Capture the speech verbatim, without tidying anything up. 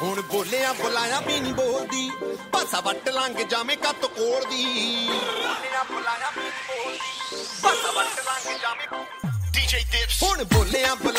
ਹੁਣ ਬੋਲਿਆ ਬੁਲਾਇਆ ਵੀ ਨਹੀਂ ਬੋਲਦੀ ਭਾਸਾ ਵੱਟ ਲੰਘ ਜਾਵੇਂ ਕੱਤ ਕੋਲ ਦੀ ਬੋਲਿਆ ਬੁਲਾਇਆ ਵੀ ਨਹੀਂ ਬੋਲਦੀ ਭਾਸਾ ਵੱਟ ਲੰਘ ਜਾਵੇਂ ਡੀਜੇ ਦਿਪਸ ਹੁਣ ਬੋਲਿਆ